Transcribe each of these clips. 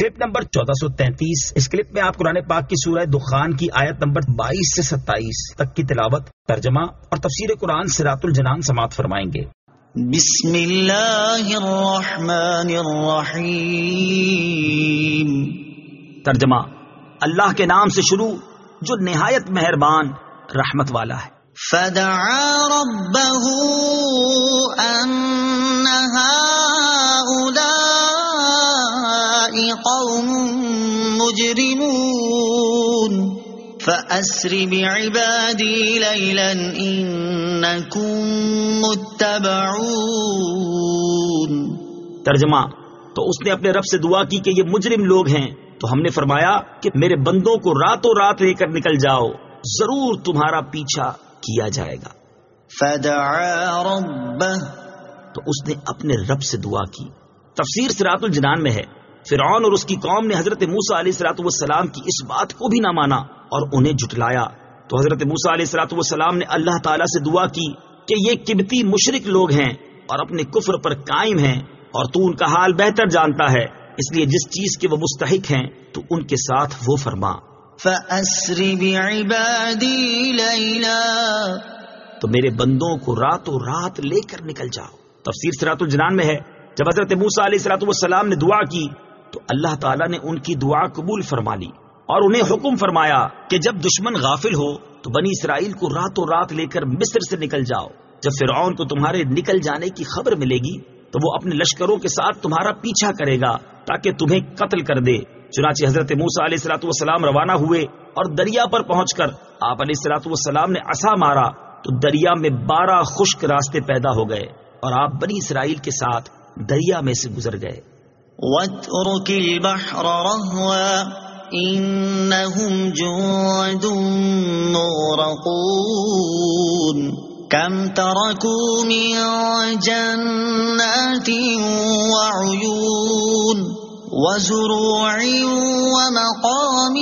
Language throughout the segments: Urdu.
Clip number 1433۔ اس کلپ میں آپ قرآن پاک کی سورہ دخان کی آیت نمبر 22 سے 27 تک کی تلاوت، ترجمہ اور تفسیر قرآن صراط الجنان سماعت فرمائیں گے۔ بسم اللہ الرحمن الرحیم۔ ترجمہ: اللہ کے نام سے شروع جو نہایت مہربان رحمت والا ہے۔ فدعا ربه ان هؤلاء قوم مجرمون فأسر بعبادی لیلا انکم متبعون۔ ترجمہ: تو اس نے اپنے رب سے دعا کی کہ یہ مجرم لوگ ہیں، تو ہم نے فرمایا کہ میرے بندوں کو راتوں رات لے کر نکل جاؤ، ضرور تمہارا پیچھا کیا جائے گا۔ فدعا ربه، تو اس نے اپنے رب سے دعا کی۔ تفسیر صراط الجنان میں ہے فرعون اور اس کی قوم نے حضرت موسیٰ علیہ السلام کی اس بات کو بھی نہ مانا اور انہیں جھٹلایا، تو حضرت موسیٰ علیہ السلام نے اللہ تعالیٰ سے دعا کی کہ یہ قبطی مشرک لوگ ہیں اور اپنے کفر پر قائم ہیں، اور تو ان کا حال بہتر جانتا ہے، اس لیے جس چیز کے وہ مستحق ہیں تو ان کے ساتھ وہ فرما۔ فأسر بعبادی لیلا، تو میرے بندوں کو راتوں رات لے کر نکل جاؤ۔ تفسیر صراط الجنان میں ہے جب حضرت موسیٰ علیہ السلام نے دعا کی تو اللہ تعالیٰ نے ان کی دعا قبول فرما لی اور انہیں حکم فرمایا کہ جب دشمن غافل ہو تو بنی اسرائیل کو راتوں رات لے کر مصر سے نکل جاؤ۔ جب فرعون کو تمہارے نکل جانے کی خبر ملے گی تو وہ اپنے لشکروں کے ساتھ تمہارا پیچھا کرے گا تاکہ تمہیں قتل کر دے۔ چنانچہ حضرت موسیٰ علیہ السلام روانہ ہوئے اور دریا پر پہنچ کر آپ علیہ السلام نے عصا مارا تو دریا میں 12 خشک راستے پیدا ہو گئے اور آپ بنی اسرائیل کے ساتھ دریا میں سے گزر گئے۔ وَاتْرُكِ الْبَحْرَ رَهْوًا إِنَّهُمْ جُندٌ مُغْرَقُونَ كَمْ تَرَكُوا مِنْ جَنَّاتٍ وَعُيُونٍ وَزُرُوعٍ وَمَقَامٍ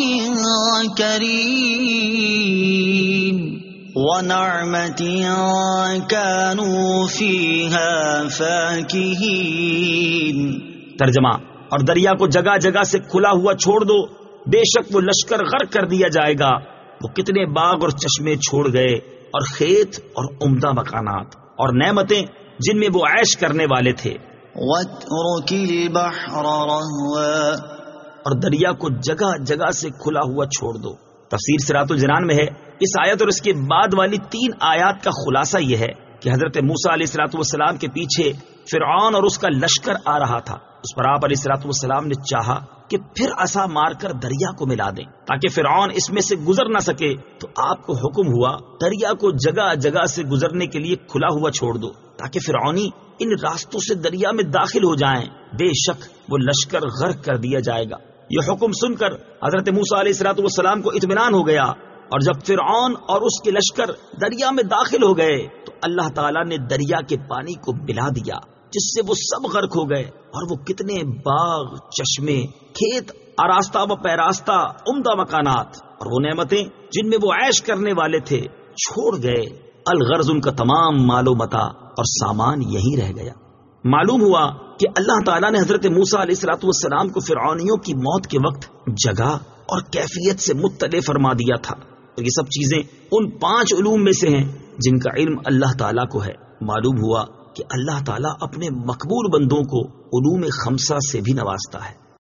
كَرِيمٍ وَنَعْمَةٍ كَانُوا فِيهَا فَاكِهِينَ۔ ترجمہ: اور دریا کو جگہ جگہ سے کھلا ہوا چھوڑ دو، بے شک وہ لشکر غرق کر دیا جائے گا۔ وہ کتنے باغ اور چشمے چھوڑ گئے اور کھیت اور عمدہ مکانات اور نعمتیں جن میں وہ عیش کرنے والے تھے۔ وَاتْرُكِ الْبَحْرَ رَهْوًا، اور دریا کو جگہ جگہ سے کھلا ہوا چھوڑ دو۔ تفسیر صراط الجنان میں ہے اس آیت اور اس کے بعد والی 3 آیات کا خلاصہ یہ ہے کہ حضرت موسیٰ علیہ السلام کے پیچھے فرعون اور اس کا لشکر آ رہا تھا۔ اس پر آپ علیہ السلام نے چاہا کہ پھر عصا مار کر دریا کو ملا دیں تاکہ فرعون اس میں سے گزر نہ سکے، تو آپ کو حکم ہوا دریا کو جگہ جگہ سے گزرنے کے لیے کھلا ہوا چھوڑ دو تاکہ فرعونی ان راستوں سے دریا میں داخل ہو جائیں، بے شک وہ لشکر غرق کر دیا جائے گا۔ یہ حکم سن کر حضرت موسیٰ علیہ السلام کو اطمینان ہو گیا، اور جب فرعون اور اس کے لشکر دریا میں داخل ہو گئے تو اللہ تعالیٰ نے دریا کے پانی کو ملا دیا، جس سے وہ سب غرق ہو گئے، اور وہ کتنے باغ، چشمے، کھیت، آراستہ و پیراستہ، عمدہ مکانات اور وہ نعمتیں جن میں وہ عیش کرنے والے تھے چھوڑ گئے۔ الغرض ان کا تمام مال و متاع اور سامان یہی رہ گیا۔ معلوم ہوا کہ اللہ تعالیٰ نے حضرت موسیٰ علیہ السلام کو فرعونیوں کی موت کے وقت جگہ اور کیفیت سے مطلع فرما دیا تھا، اور یہ سب چیزیں ان 5 علوم میں سے ہیں جن کا علم اللہ تعالیٰ کو ہے۔ معلوم ہوا کہ اللہ تعالیٰ اپنے مقبول بندوں کو علوم 5 سے بھی نوازتا ہے۔